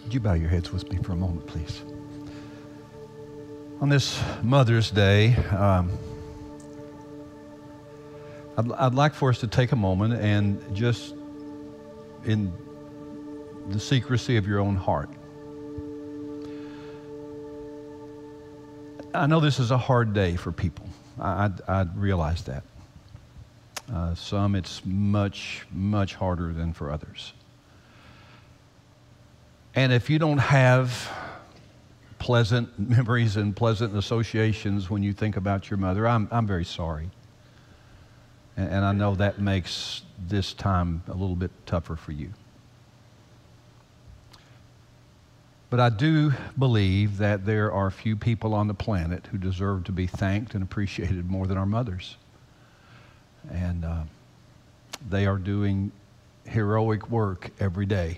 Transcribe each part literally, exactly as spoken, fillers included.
Would you bow your heads with me for a moment, please? On this Mother's Day, um, I'd, I'd like for us to take a moment and just in the secrecy of your own heart. I know this is a hard day for people. I, I, I realize that. Uh, some it's much, much harder than for others. And if you don't have pleasant memories and pleasant associations when you think about your mother, I'm, I'm very sorry. And, and I know that makes this time a little bit tougher for you. But I do believe that there are few people on the planet who deserve to be thanked and appreciated more than our mothers. And uh, they are doing heroic work every day,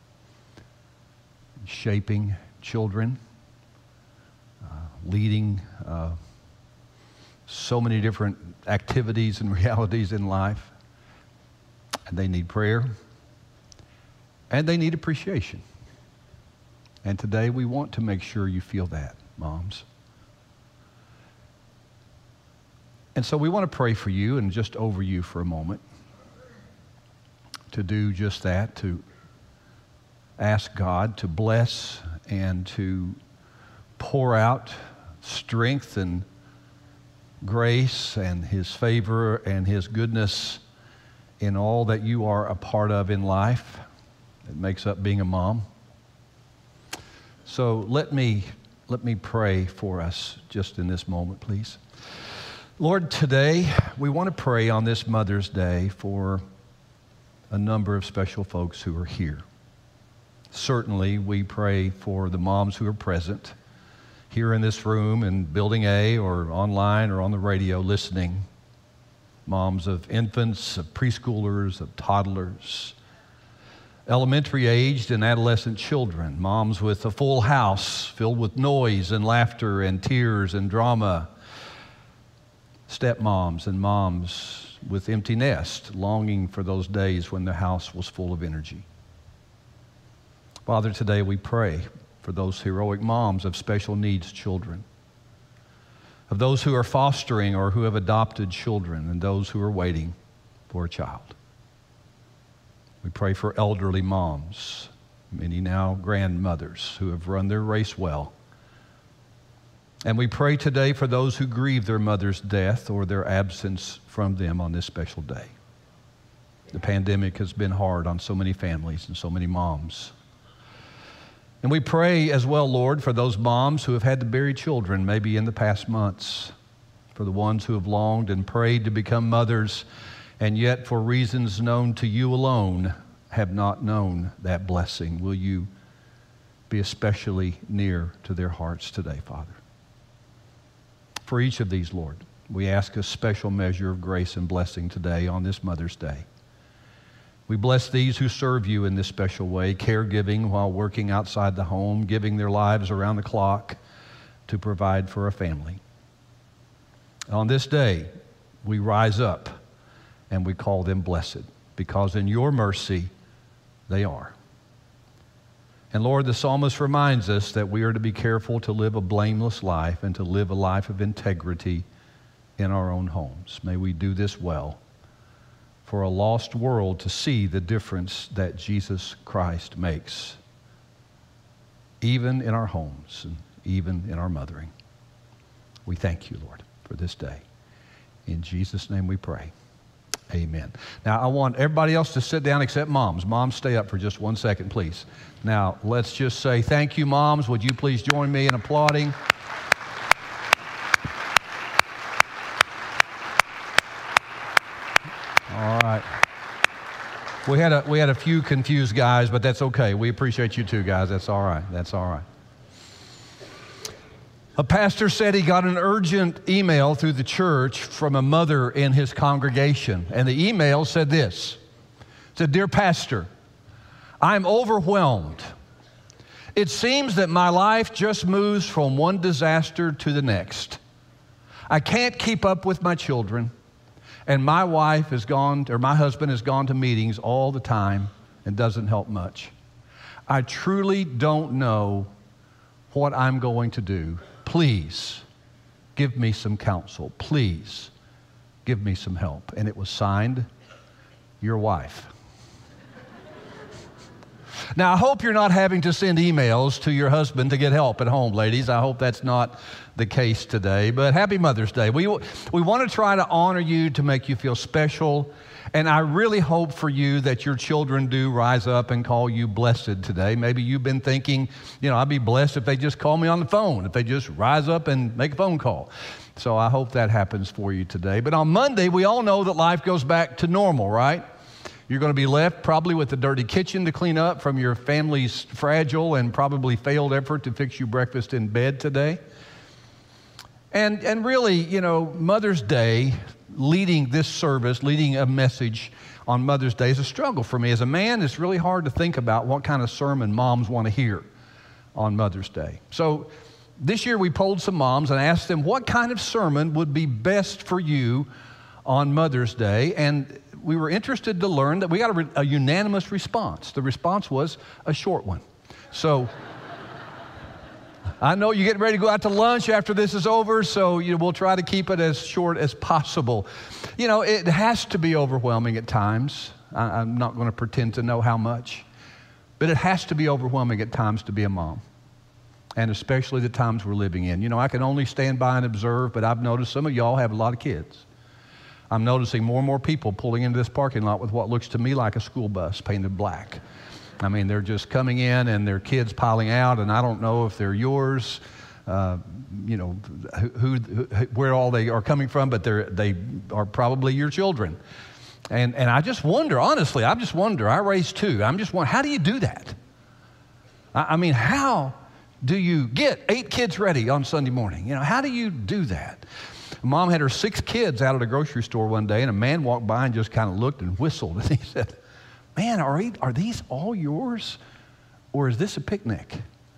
shaping children, uh, leading uh, so many different activities and realities in life. And they need prayer, and they need appreciation. And today we want to make sure you feel that, moms. And so we want to pray for you and just over you for a moment to do just that, to ask God to bless and to pour out strength and grace and His favor and His goodness in all that you are a part of in life that makes up being a mom. So let me, let me pray for us just in this moment, please. Lord, today we want to pray on this Mother's Day for a number of special folks who are here. Certainly, we pray for the moms who are present here in this room in Building A or online or on the radio listening. Moms of infants, of preschoolers, of toddlers, elementary-aged and adolescent children, moms with a full house filled with noise and laughter and tears and drama, stepmoms and moms with empty nest, longing for those days when the house was full of energy. Father, today we pray for those heroic moms of special needs children, of those who are fostering or who have adopted children, and those who are waiting for a child. We pray for elderly moms, many now grandmothers who have run their race well. And we pray today for those who grieve their mother's death or their absence from them on this special day. The pandemic has been hard on so many families and so many moms. And we pray as well, Lord, for those moms who have had to bury children maybe in the past months, for the ones who have longed and prayed to become mothers, and yet for reasons known to you alone have not known that blessing. Will you be especially near to their hearts today, Father? For each of these, Lord, we ask a special measure of grace and blessing today on this Mother's Day. We bless these who serve you in this special way, caregiving while working outside the home, giving their lives around the clock to provide for a family. On this day, we rise up and we call them blessed, because in your mercy they are. And Lord, the psalmist reminds us that we are to be careful to live a blameless life and to live a life of integrity in our own homes. May we do this well for a lost world to see the difference that Jesus Christ makes, even in our homes and even in our mothering. We thank you, Lord, for this day. In Jesus' name we pray. Amen. Now, I want everybody else to sit down except moms. Moms, stay up for just one second, please. Now, let's just say thank you, moms. Would you please join me in applauding? All right. We had a, we had a few confused guys, but that's okay. We appreciate you too, guys. That's all right. That's all right. A pastor said he got an urgent email through the church from a mother in his congregation. And the email said this. It said, "Dear pastor, I'm overwhelmed. It seems that my life just moves from one disaster to the next. I can't keep up with my children, and my wife has gone, or my husband has gone to meetings all the time and doesn't help much. I truly don't know what I'm going to do. Please give me some counsel. Please give me some help. And it was signed, your wife. Now, I hope you're not having to send emails to your husband to get help at home, ladies. I hope that's not the case today. But happy Mother's Day. We, we want to try to honor you, to make you feel special. And I really hope for you that your children do rise up and call you blessed today. Maybe you've been thinking, you know, I'd be blessed if they just call me on the phone, if they just rise up and make a phone call. So I hope that happens for you today. But on Monday, we all know that life goes back to normal, right? You're going to be left probably with a dirty kitchen to clean up from your family's fragile and probably failed effort to fix you breakfast in bed today. And, and really, you know, Mother's Day, leading this service, leading a message on Mother's Day is a struggle for me. As a man, it's really hard to think about what kind of sermon moms want to hear on Mother's Day. So this year we polled some moms and asked them what kind of sermon would be best for you on Mother's Day. And we were interested to learn that we got a, re- a unanimous response. The response was a short one. So I know you're getting ready to go out to lunch after this is over, so you know, we'll try to keep it as short as possible. You know, it has to be overwhelming at times. I, I'm not going to pretend to know how much, but it has to be overwhelming at times to be a mom, and especially the times we're living in. You know, I can only stand by and observe, but I've noticed some of y'all have a lot of kids. I'm noticing more and more people pulling into this parking lot with what looks to me like a school bus painted black. I mean, they're just coming in and their kids piling out, and I don't know if they're yours, uh, you know, who, who, where all they are coming from, but they're, they are probably your children. And, and I just wonder, honestly, I just wonder, I raised two, I'm just wondering, how do you do that? I, I mean, how do you get eight kids ready on Sunday morning? You know, how do you do that? Mom had her six kids out at a grocery store one day, and a man walked by and just kind of looked and whistled, and he said, man, are, are these all yours, or is this a picnic?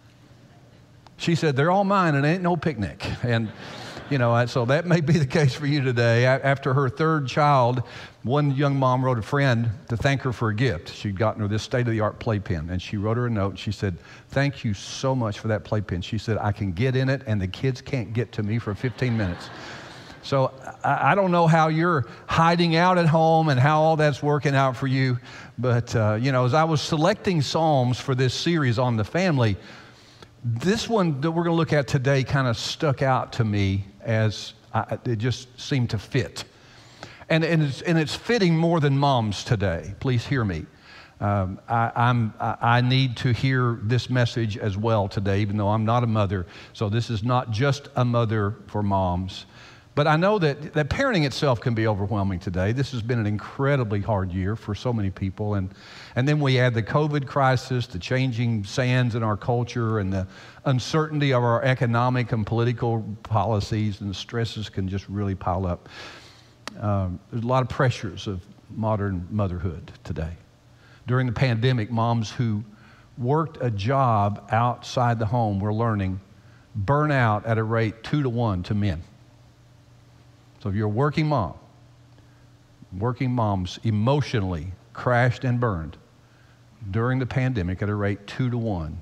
She said, they're all mine, and it ain't no picnic. And, you know, so that may be the case for you today. After her third child, one young mom wrote a friend to thank her for a gift. She'd gotten her this state-of-the-art playpen, and she wrote her a note, and she said, thank you so much for that playpen. She said, I can get in it, and the kids can't get to me for fifteen minutes. So I don't know how you're hiding out at home and how all that's working out for you. But, uh, you know, as I was selecting Psalms for this series on the family, this one that we're going to look at today kind of stuck out to me as I, it just seemed to fit. And, and, it's, and it's fitting more than moms today. Please hear me. Um, I, I'm, I, I need to hear this message as well today, even though I'm not a mother. So this is not just a mother for moms. But I know that, that parenting itself can be overwhelming today. This has been an incredibly hard year for so many people. And, and then we add the COVID crisis, the changing sands in our culture, and the uncertainty of our economic and political policies, and the stresses can just really pile up. Um, there's a lot of pressures of modern motherhood today. During the pandemic, moms who worked a job outside the home were learning burn out at a rate two to one to men. So if you're a working mom, working moms emotionally crashed and burned during the pandemic at a rate two to one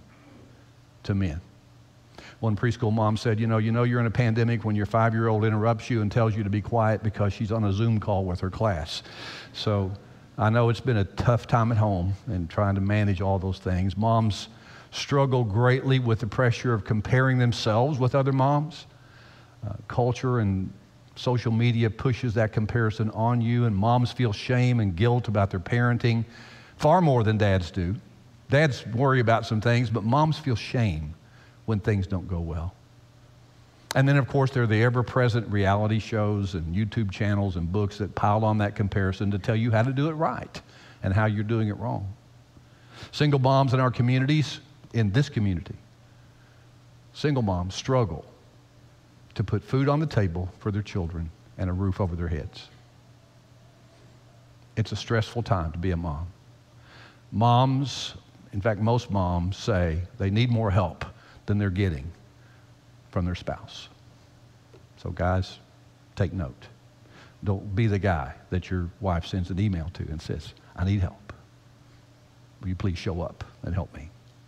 to men. One preschool mom said, you know, you know you're in a pandemic when your five-year-old interrupts you and tells you to be quiet because she's on a Zoom call with her class. So I know it's been a tough time at home and trying to manage all those things. Moms struggle greatly with the pressure of comparing themselves with other moms. Uh, culture and social media pushes that comparison on you, and moms feel shame and guilt about their parenting far more than dads do. Dads worry about some things, but moms feel shame when things don't go well. And then, of course, there are the ever-present reality shows and YouTube channels and books that pile on that comparison to tell you how to do it right and how you're doing it wrong. Single moms in our communities, in this community, single moms struggle to put food on the table for their children and a roof over their heads. It's a stressful time to be a mom. Moms, in fact, most moms say they need more help than they're getting from their spouse. So guys, take note. Don't be the guy that your wife sends an email to and says, I need help. Will you please show up and help me?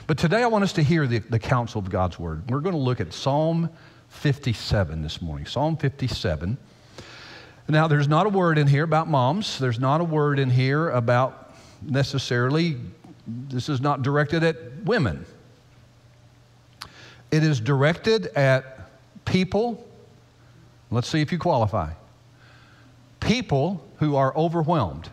But today I want us to hear the, the counsel of God's word. We're going to look at Psalm fifty-seven this morning. Psalm fifty-seven. Now, there's not a word in here about moms. There's not a word in here about necessarily, this is not directed at women. It is directed at people, let's see if you qualify, people who are overwhelmed.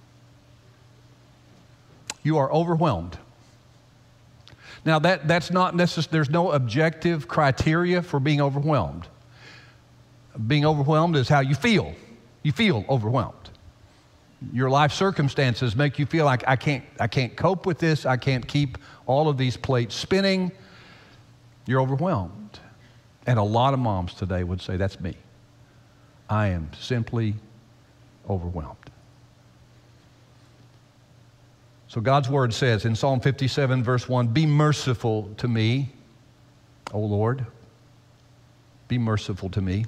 You are overwhelmed. Now, that, that's not necessary. There's no objective criteria for being overwhelmed. Being overwhelmed is how you feel. You feel overwhelmed. Your life circumstances make you feel like I can't, I can't cope with this. I can't keep all of these plates spinning. You're overwhelmed. And a lot of moms today would say, that's me. I am simply overwhelmed. So God's word says in Psalm fifty-seven, verse one, be merciful to me, O Lord. Be merciful to me.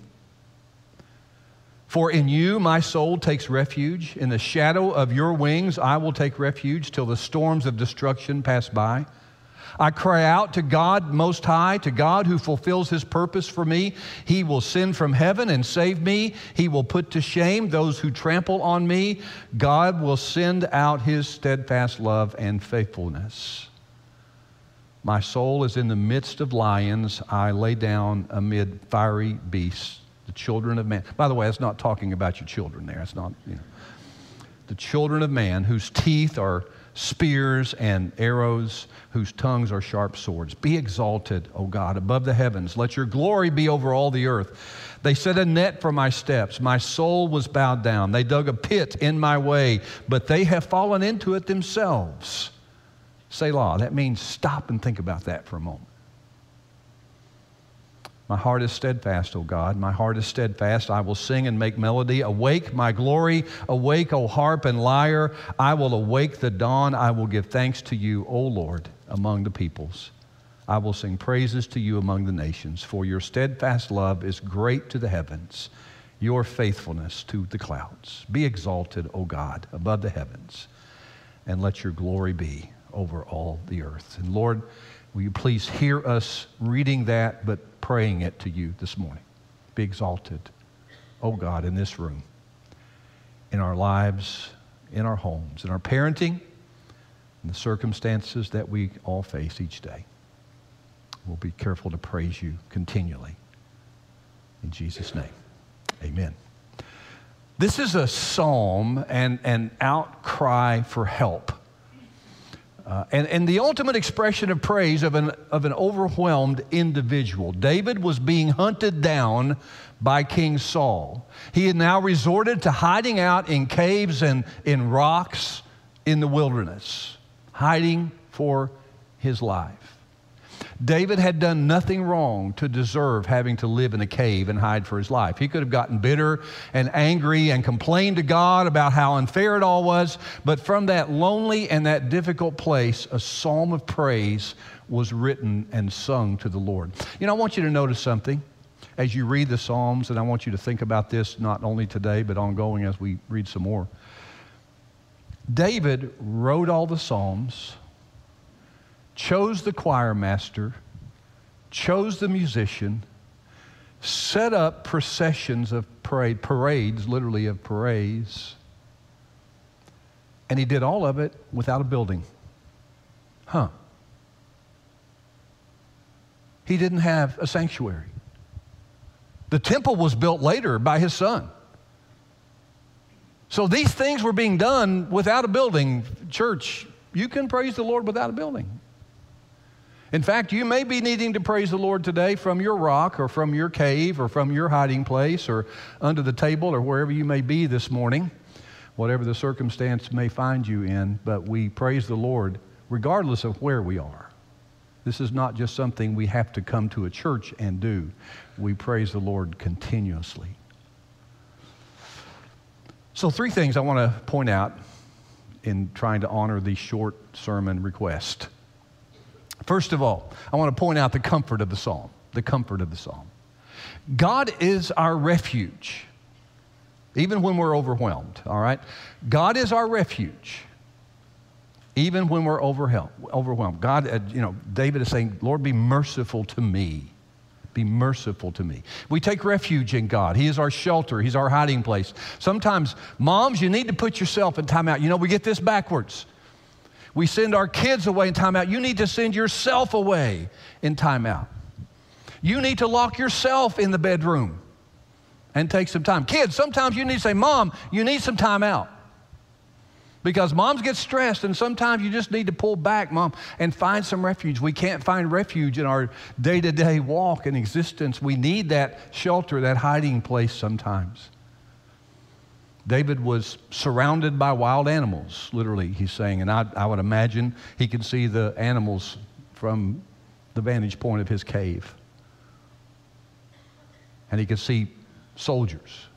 For in you my soul takes refuge. In the shadow of your wings I will take refuge till the storms of destruction pass by. I cry out to God Most High, to God who fulfills His purpose for me. He will send from heaven and save me. He will put to shame those who trample on me. God will send out His steadfast love and faithfulness. My soul is in the midst of lions. I lay down amid fiery beasts, the children of man. By the way, that's not talking about your children there. It's not, you know. The children of man whose teeth are spears and arrows, whose tongues are sharp swords. Be exalted, O God, above the heavens. Let your glory be over all the earth. They set a net for my steps. My soul was bowed down. They dug a pit in my way, but they have fallen into it themselves. Selah. That means stop and think about that for a moment. My heart is steadfast, O God. My heart is steadfast. I will sing and make melody. Awake, my glory. Awake, O harp and lyre. I will awake the dawn. I will give thanks to you, O Lord, among the peoples. I will sing praises to you among the nations, for your steadfast love is great to the heavens, your faithfulness to the clouds. Be exalted, O God, above the heavens, and let your glory be over all the earth. And Lord, will you please hear us reading that, but praying it to you this morning. Be exalted, oh God, in this room, in our lives, in our homes, in our parenting, in the circumstances that we all face each day. We'll be careful to praise you continually. In Jesus' name, amen. This is a psalm and an outcry for help. Uh, and, and the ultimate expression of praise of an, of an overwhelmed individual. David was being hunted down by King Saul. He had now resorted to hiding out in caves and in rocks in the wilderness, hiding for his life. David had done nothing wrong to deserve having to live in a cave and hide for his life. He could have gotten bitter and angry and complained to God about how unfair it all was, but from that lonely and that difficult place, a psalm of praise was written and sung to the Lord. You know, I want you to notice something as you read the Psalms, and I want you to think about this not only today, but ongoing as we read some more. David wrote all the Psalms, chose the choir master, chose the musician, set up processions of parade, parades, literally of praise, and he did all of it without a building. Huh. He didn't have a sanctuary. The temple was built later by his son. So these things were being done without a building. Church, you can praise the Lord without a building. In fact, you may be needing to praise the Lord today from your rock or from your cave or from your hiding place or under the table or wherever you may be this morning, whatever the circumstance may find you in, but we praise the Lord regardless of where we are. This is not just something we have to come to a church and do. We praise the Lord continuously. So three things I want to point out in trying to honor the short sermon request. First of all, I want to point out the comfort of the psalm, the comfort of the psalm. God is our refuge, even when we're overwhelmed, all right? God is our refuge. even when we're overwhelmed. overwhelmed. God, uh, you know, David is saying, Lord, be merciful to me. Be merciful to me. We take refuge in God. He is our shelter. He's our hiding place. Sometimes, moms, you need to put yourself in timeout. You know, we get this backwards. We send our kids away in timeout. You need to send yourself away in timeout. You need to lock yourself in the bedroom and take some time. Kids, sometimes you need to say, Mom, you need some time out. Because moms get stressed, and sometimes you just need to pull back, Mom, and find some refuge. We can't find refuge in our day-to-day walk and existence. We need that shelter, that hiding place sometimes. David was surrounded by wild animals, literally, he's saying. And I, I would imagine he could see the animals from the vantage point of his cave. And he could see soldiers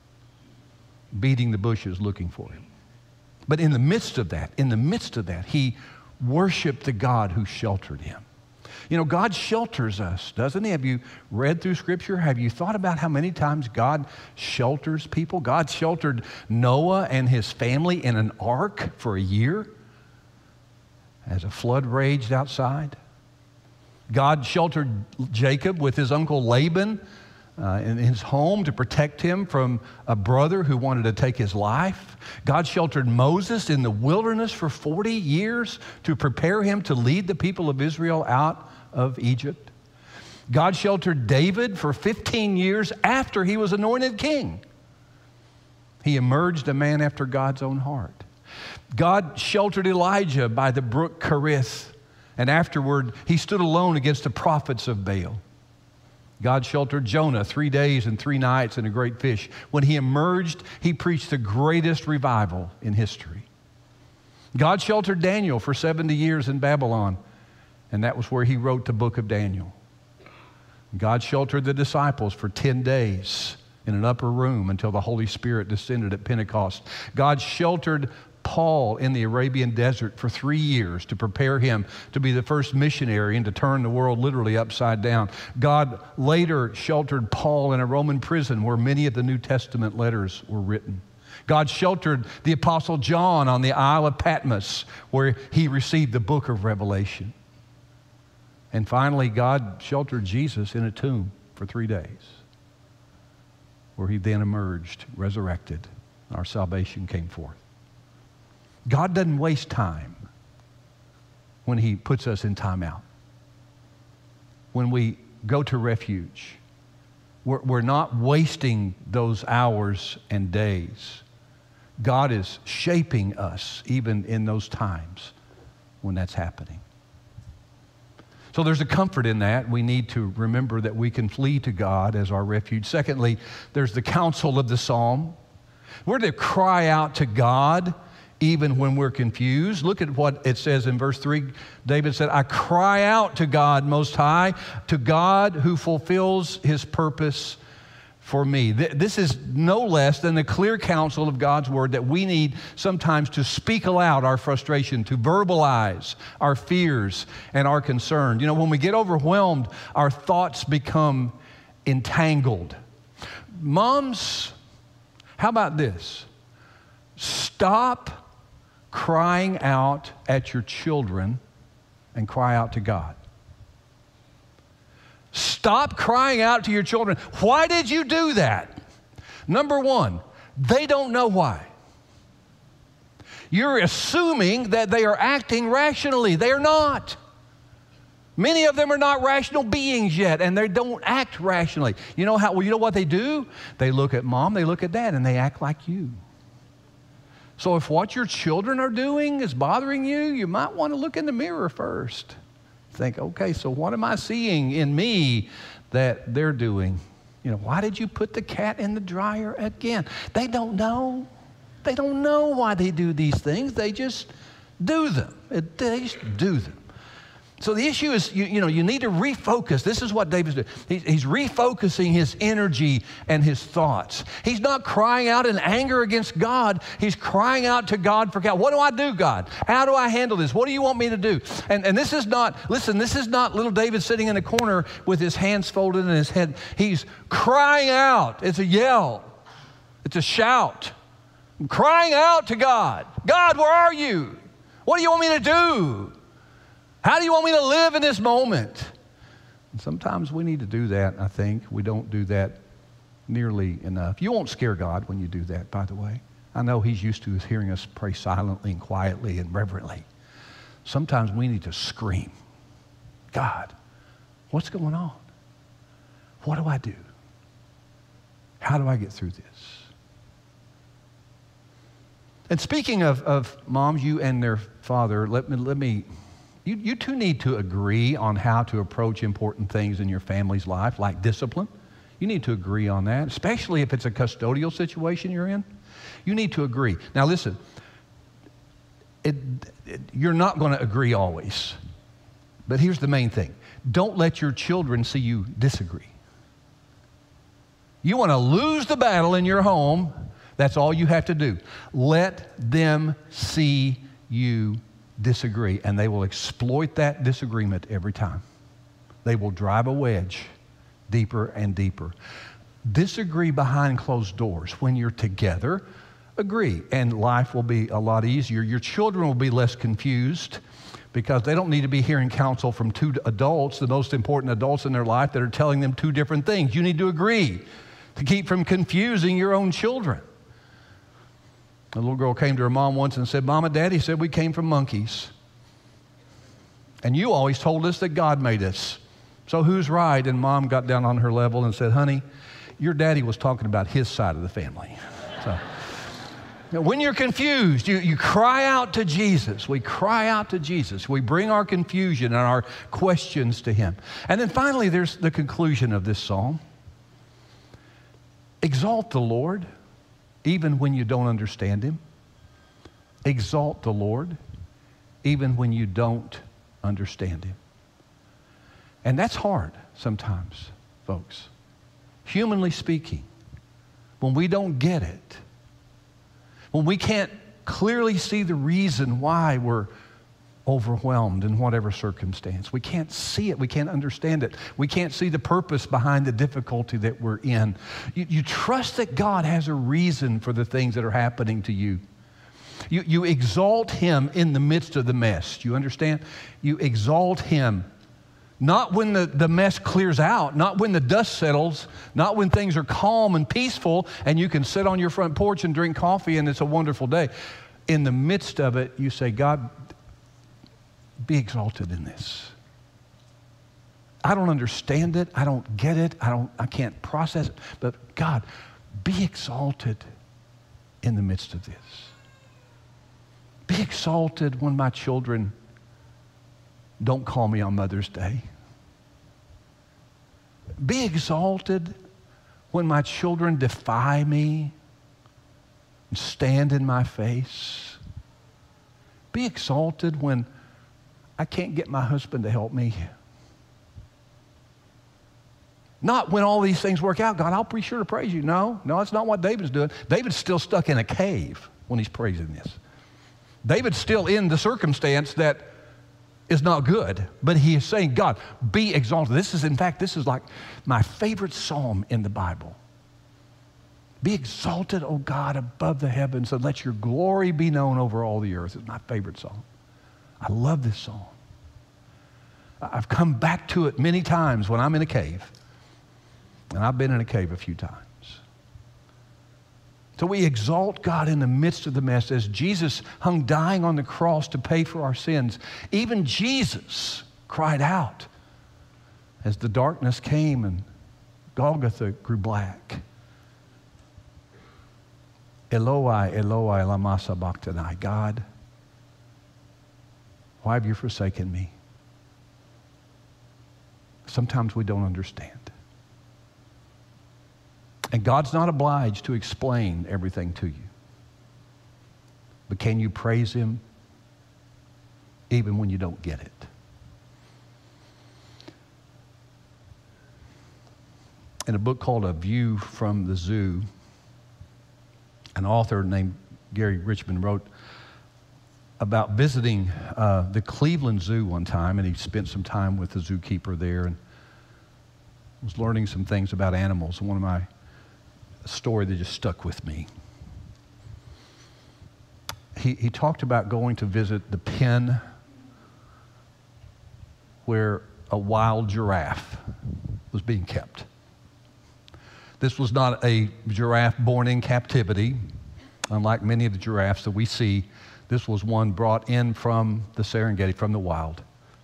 beating the bushes looking for him. But in the midst of that, in the midst of that, he worshiped the God who sheltered him. You know, God shelters us, doesn't he? Have you read through Scripture? Have you thought about how many times God shelters people? God sheltered Noah and his family in an ark for a year as a flood raged outside. God sheltered Jacob with his uncle Laban Uh, in his home to protect him from a brother who wanted to take his life. God sheltered Moses in the wilderness for forty years to prepare him to lead the people of Israel out of Egypt. God sheltered David for fifteen years after he was anointed king. He emerged a man after God's own heart. God sheltered Elijah by the brook Cherith, and afterward he stood alone against the prophets of Baal. God sheltered Jonah three days and three nights in a great fish. When he emerged, he preached the greatest revival in history. God sheltered Daniel for seventy years in Babylon, and that was where he wrote the book of Daniel. God sheltered the disciples for ten days in an upper room until the Holy Spirit descended at Pentecost. God sheltered Paul in the Arabian desert for three years to prepare him to be the first missionary and to turn the world literally upside down. God later sheltered Paul in a Roman prison where many of the New Testament letters were written. God sheltered the Apostle John on the Isle of Patmos where he received the book of Revelation. And finally, God sheltered Jesus in a tomb for three days where he then emerged, resurrected. Our salvation came forth. God doesn't waste time when he puts us in timeout. When we go to refuge, we're, we're not wasting those hours and days. God is shaping us even in those times when that's happening. So there's a comfort in that. We need to remember that we can flee to God as our refuge. Secondly, there's the counsel of the psalm. We're to cry out to God even when we're confused. Look at what it says in verse three. David said, I cry out to God Most High, to God who fulfills his purpose for me. This is no less than the clear counsel of God's word that we need sometimes to speak aloud our frustration, to verbalize our fears and our concerns. You know, when we get overwhelmed, our thoughts become entangled. Moms, how about this? Stop crying out at your children and cry out to God. Stop crying out to your children. Why did you do that? Number one, they don't know why. You're assuming that they are acting rationally. They are not. Many of them are not rational beings yet, and they don't act rationally. You know how? Well, you know what they do? They look at mom, they look at dad, and they act like you. So if what your children are doing is bothering you, you might want to look in the mirror first. Think, okay, so what am I seeing in me that they're doing? You know, why did you put the cat in the dryer again? They don't know. They don't know why they do these things. They just do them. They just do them. So the issue is, you, you know, you need to refocus. This is what David's doing. He's, he's refocusing his energy and his thoughts. He's not crying out in anger against God. He's crying out to God for God. What do I do, God? How do I handle this? What do you want me to do? And, and this is not, listen, this is not little David sitting in a corner with his hands folded in his head. He's crying out. It's a yell. It's a shout. I'm crying out to God. God, where are you? What do you want me to do? How do you want me to live in this moment? And sometimes we need to do that, I think. We don't do that nearly enough. You won't scare God when you do that, by the way. I know he's used to hearing us pray silently and quietly and reverently. Sometimes we need to scream, God, what's going on? What do I do? How do I get through this? And speaking of, of moms, you and their father, let me, let me you, you two need to agree on how to approach important things in your family's life, like discipline. You need to agree on that, especially if it's a custodial situation you're in. You need to agree. Now listen, it, it, you're not going to agree always. But here's the main thing. Don't let your children see you disagree. You want to lose the battle in your home, that's all you have to do. Let them see you disagree, and they will exploit that disagreement every time. They will drive a wedge deeper and deeper. Disagree behind closed doors. When you're together, agree, and life will be a lot easier. Your children will be less confused because they don't need to be hearing counsel from two adults, the most important adults in their life, that are telling them two different things. You need to agree to keep from confusing your own children. A little girl came to her mom once and said, Mama, Daddy said we came from monkeys. And you always told us that God made us. So who's right? And Mom got down on her level and said, honey, your daddy was talking about his side of the family. So, now, when you're confused, you, you cry out to Jesus. We cry out to Jesus. We bring our confusion and our questions to him. And then finally, there's the conclusion of this psalm. Exalt the Lord, even when you don't understand him. Exalt the Lord, even when you don't understand him. And that's hard sometimes, folks. Humanly speaking, when we don't get it, when we can't clearly see the reason why we're overwhelmed in whatever circumstance. We can't see it. We can't understand it. We can't see the purpose behind the difficulty that we're in. You, you trust that God has a reason for the things that are happening to you. You, you exalt him in the midst of the mess. Do you understand? You exalt him. Not when the, the mess clears out, not when the dust settles, not when things are calm and peaceful and you can sit on your front porch and drink coffee and it's a wonderful day. In the midst of it, you say, God, be exalted in this. I don't understand it. I don't get it. I don't, I can't process it. But God, be exalted in the midst of this. Be exalted when my children don't call me on Mother's Day. Be exalted when my children defy me and stand in my face. Be exalted when I can't get my husband to help me. Not when all these things work out. God, I'll be sure to praise you. No, no, that's not what David's doing. David's still stuck in a cave when he's praising this. David's still in the circumstance that is not good, but he is saying, God, be exalted. This is, in fact, this is like my favorite psalm in the Bible. Be exalted, O God, above the heavens, and let your glory be known over all the earth. It's my favorite psalm. I love this psalm. I've come back to it many times when I'm in a cave, and I've been in a cave a few times. So we exalt God in the midst of the mess. As Jesus hung dying on the cross to pay for our sins, even Jesus cried out as the darkness came and Golgotha grew black. Eloi, Eloi, lama sabachthani. God, why have you forsaken me? Sometimes we don't understand. And God's not obliged to explain everything to you. But can you praise him even when you don't get it? In a book called A View from the Zoo, an author named Gary Richmond wrote about visiting uh, the Cleveland Zoo one time, and he spent some time with the zookeeper there and was learning some things about animals. One of my a story that just stuck with me. he, he talked about going to visit the pen where a wild giraffe was being kept. This was not a giraffe born in captivity. Unlike many of the giraffes that we see, this was one brought in from the Serengeti, from the wild.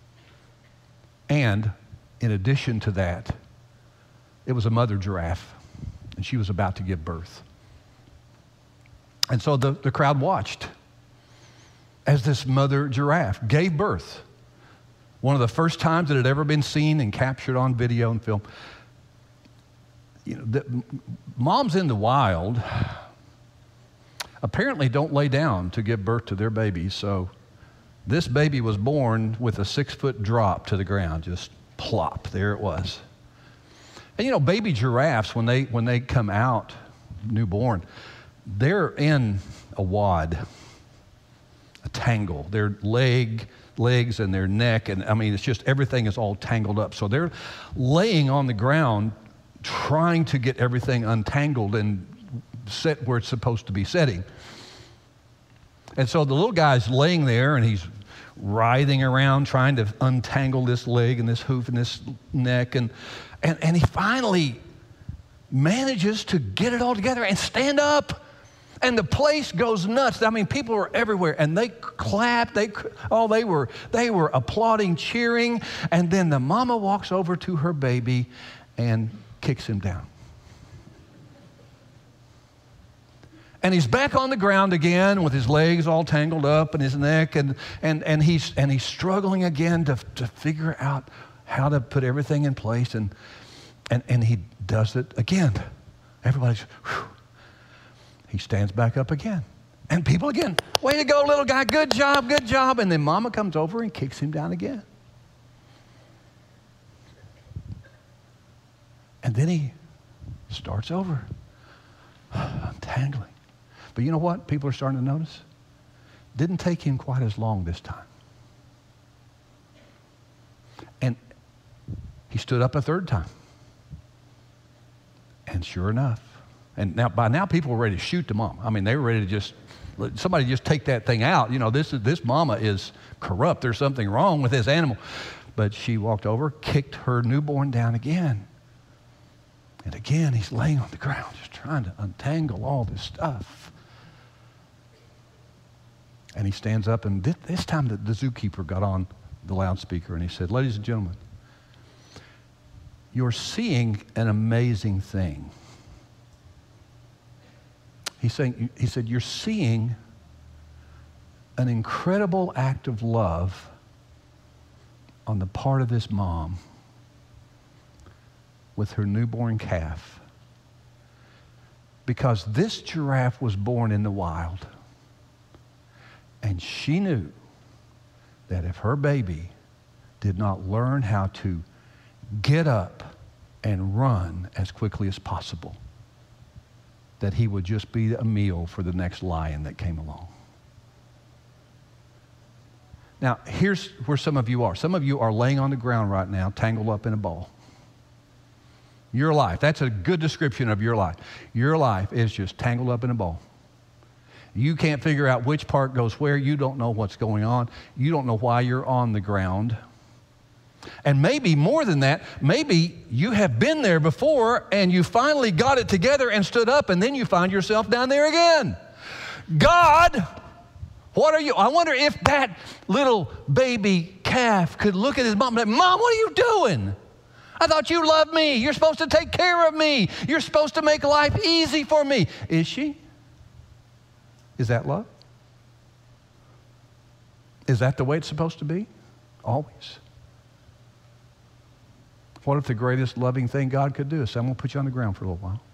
And in addition to that, it was a mother giraffe, and she was about to give birth. And so the, the crowd watched as this mother giraffe gave birth. One of the first times that it had ever been seen and captured on video and film. You know, the, moms in the wild apparently don't lay down to give birth to their babies. So this baby was born with a six-foot drop to the ground, just plop, there it was. And you know, baby giraffes, when they when they come out newborn, they're in a wad, a tangle. Their leg, legs and their neck, and I mean, it's just everything is all tangled up. So they're laying on the ground trying to get everything untangled and set where it's supposed to be setting. And so the little guy's laying there and he's writhing around trying to untangle this leg and this hoof and this neck, and and, and he finally manages to get it all together and stand up. And the place goes nuts. I mean, people are everywhere, and they clapped. They, oh, they were, they were applauding, cheering. And then the mama walks over to her baby and kicks him down. And he's back on the ground again with his legs all tangled up and his neck, and and and he's and he's struggling again to to figure out how to put everything in place, and and and he does it again. Everybody's. Whew. He stands back up again. And people again, way to go, little guy, good job, good job. And then mama comes over and kicks him down again. And then he starts over, untangling. But you know what people are starting to notice? Didn't take him quite as long this time. And he stood up a third time. And sure enough, and now, by now, people were ready to shoot the mom. I mean, they were ready to just, somebody just take that thing out. You know, this is this mama is corrupt. There's something wrong with this animal. But she walked over, kicked her newborn down again. And again, he's laying on the ground, just trying to untangle all this stuff. And he stands up, and this, this time the, the zookeeper got on the loudspeaker, and he said, "Ladies and gentlemen, you're seeing an amazing thing." He's saying, he said, you're seeing an incredible act of love on the part of this mom with her newborn calf. Because this giraffe was born in the wild. And she knew that if her baby did not learn how to get up and run as quickly as possible, that he would just be a meal for the next lion that came along. Now, here's where some of you are. Some of you are laying on the ground right now, tangled up in a ball. Your life, that's a good description of your life. Your life is just tangled up in a ball. You can't figure out which part goes where. You don't know what's going on. You don't know why you're on the ground. And maybe more than that, maybe you have been there before and you finally got it together and stood up, and then you find yourself down there again. God, what are you? I wonder if that little baby calf could look at his mom and say, "Mom, what are you doing? I thought you loved me. You're supposed to take care of me. You're supposed to make life easy for me." Is she? Is that love? Is that the way it's supposed to be? Always. What if the greatest loving thing God could do is say, "I'm going to put you on the ground for a little while"?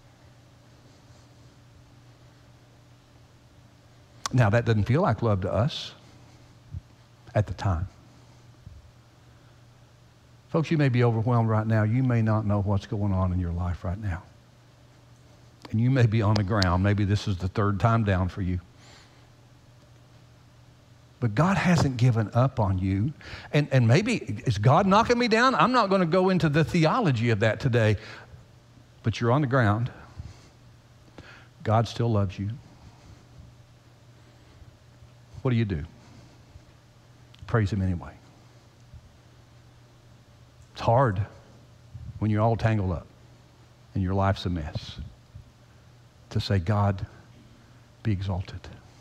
Now, that doesn't feel like love to us at the time. Folks, you may be overwhelmed right now. You may not know what's going on in your life right now. And you may be on the ground. Maybe this is the third time down for you. But God hasn't given up on you. And, and maybe, is God knocking me down? I'm not going to go into the theology of that today. But you're on the ground. God still loves you. what do you do? Praise him anyway. It's hard when you're all tangled up and your life's a mess to say, God, be exalted.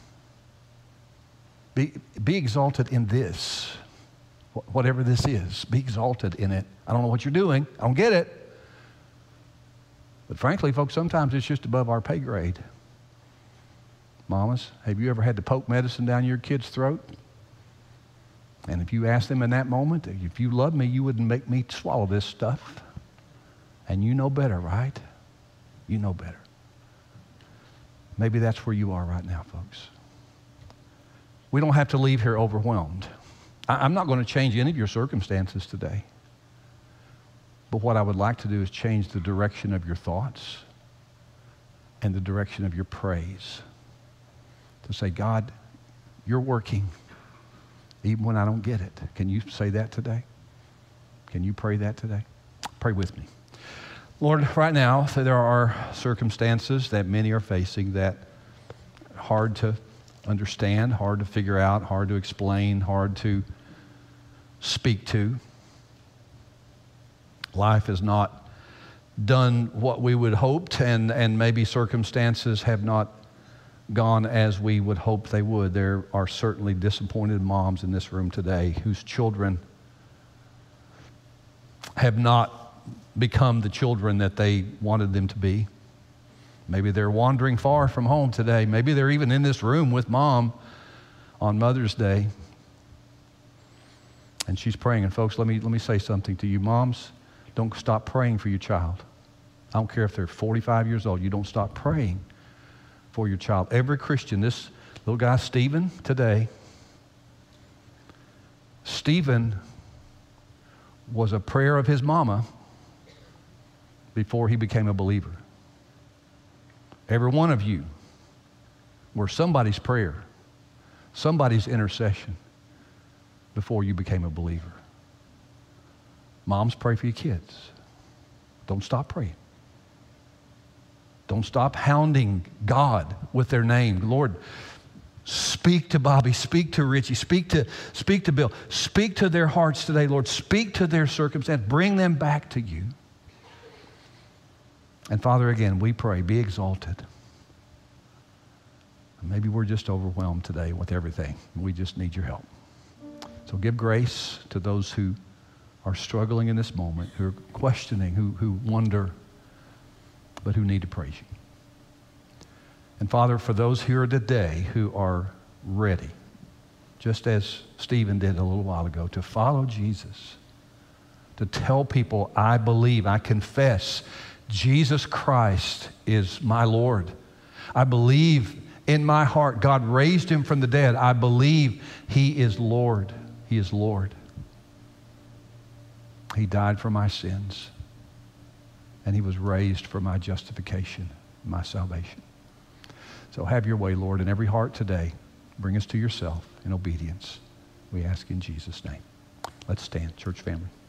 Be, be exalted in this, whatever this is. Be exalted in it. I don't know what you're doing. I don't get it. But frankly, folks, sometimes it's just above our pay grade. Mamas, have you ever had to poke medicine down your kid's throat? And if you ask them in that moment, if you love me, you wouldn't make me swallow this stuff. And you know better, right? You know better. Maybe that's where you are right now, folks. We don't have to leave here overwhelmed. I, I'm not going to change any of your circumstances today. But what I would like to do is change the direction of your thoughts and the direction of your praise. To say, God, you're working even when I don't get it. Can you say that today? Can you pray that today? Pray with me. Lord, right now, there are circumstances that many are facing that are hard to understand, hard to figure out, hard to explain, hard to speak to. Life has not done what we would hoped, and, and maybe circumstances have not gone as we would hope they would. There are certainly disappointed moms in this room today whose children have not become the children that they wanted them to be. Maybe they're wandering far from home today. Maybe they're even in this room with mom on Mother's Day. And she's praying. And folks, let me, let me say something to you. Moms, don't stop praying for your child. I don't care if they're forty-five years old. You don't stop praying for your child. Every Christian, this little guy, Stephen, today, Stephen was a prayer of his mama before he became a believer. Every one of you were somebody's prayer, somebody's intercession before you became a believer. Moms, pray for your kids. Don't stop praying. Don't stop hounding God with their name. Lord, speak to Bobby, speak to Richie, speak to, speak to Bill. Speak to their hearts today, Lord. Speak to their circumstance. Bring them back to you. And Father, again, we pray, be exalted. Maybe we're just overwhelmed today with everything. We just need your help. So give grace to those who are struggling in this moment, who are questioning, who, who wonder, but who need to praise you. And Father, for those here today who are ready, just as Stephen did a little while ago, to follow Jesus, to tell people, I believe, I confess, Jesus Christ is my Lord. I believe in my heart God raised him from the dead. I believe he is Lord. He is Lord. He died for my sins, and he was raised for my justification, my salvation. So have your way, Lord, in every heart today. Bring us to yourself in obedience. We ask in Jesus' name. Let's stand, church family.